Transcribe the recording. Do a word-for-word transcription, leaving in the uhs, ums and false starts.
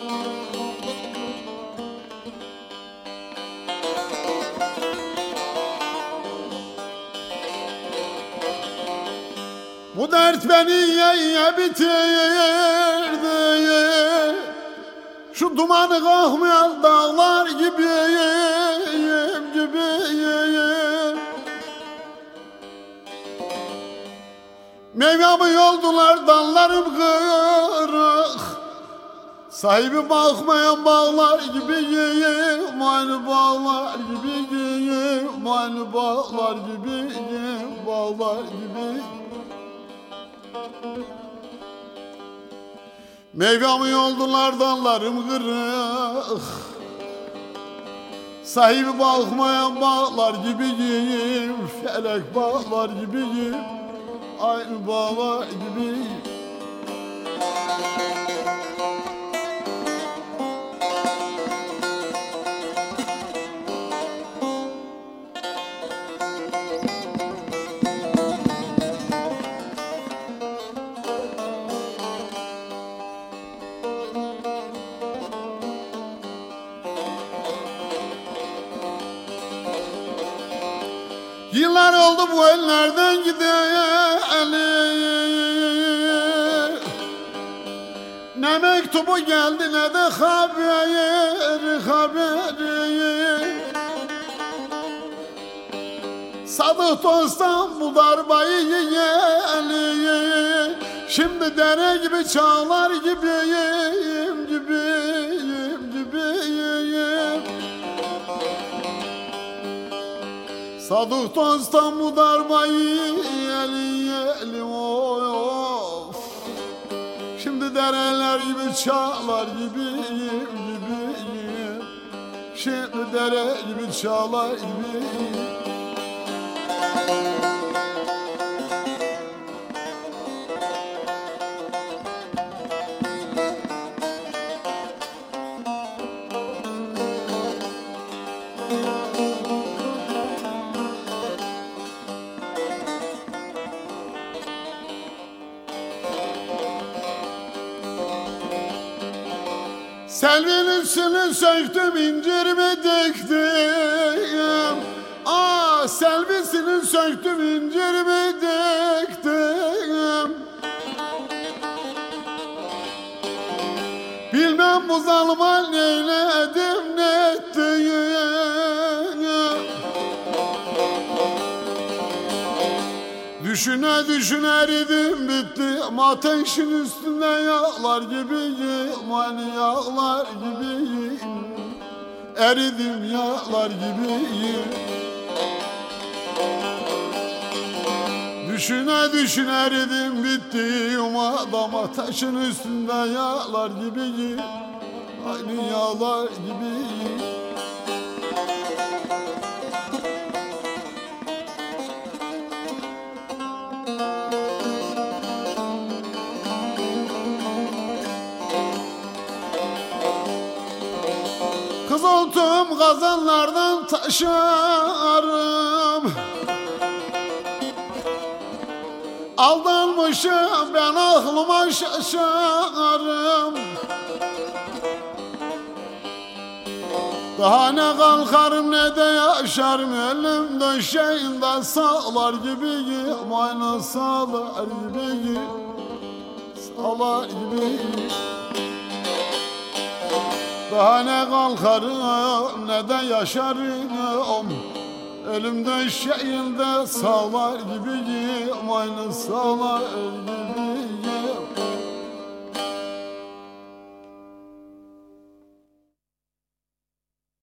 Bu dert beni ye ye bitirdi. Şu dumanı kalkmayan dağlar gibiyim, gibiyim. Meyvamı yoldular, dallarım kırık. Sahibi bakmayan bağlar gibiyim, aynı bağlar gibiyim, aynı bağlar gibiyim, bağlar gibiyim. Meyvamı yoldular, dallarım kırık. Sahibi bakmayan bağlar gibiyim, felek bağlar gibiyim, aynı bağlar gibiyim. Yıllar oldu bu ellerden gideli. Ne mektubu geldi ne de haberi, haberi. Sadık dostum bu darbayı yiyeli. Şimdi dere gibi çağlar gibiyim, gibiyim, gibiyim. Sadık dostum bu darbayı yeli yeli of. Şimdi dereler gibi çağlar gibiyim, gibiyim. Şimdi dere gibi çağlar gibiyim. Selvinin üstünü söktüm, incirimi diktim. Aa, selvisini söktüm, incirimi diktim. Bilmem bu zalıma neyledim, ne ettim. Düşüne düşüne eridim bittim. Ateşin üstünde yağlar gibiyim, hani yağlar gibiyim. Eridim yağlar gibiyim. Düşüne düşüne eridim bittim. Adam ateşin üstünde yağlar gibiyim, hani yağlar gibiyim. Kızıltım kazanlardan taşarım. Aldanmışım ben, aklıma şaşarım. Daha ne kalkarım ne de yaşarım. Elimde şeyinde sağlar gibiyim, aynı sağlar gibiyim, sağlar gibiyim. Daha ne kalkarım ne de yaşarım. Elimde şeyinde sağlar gibiyim, aynı sağlar gibiyim.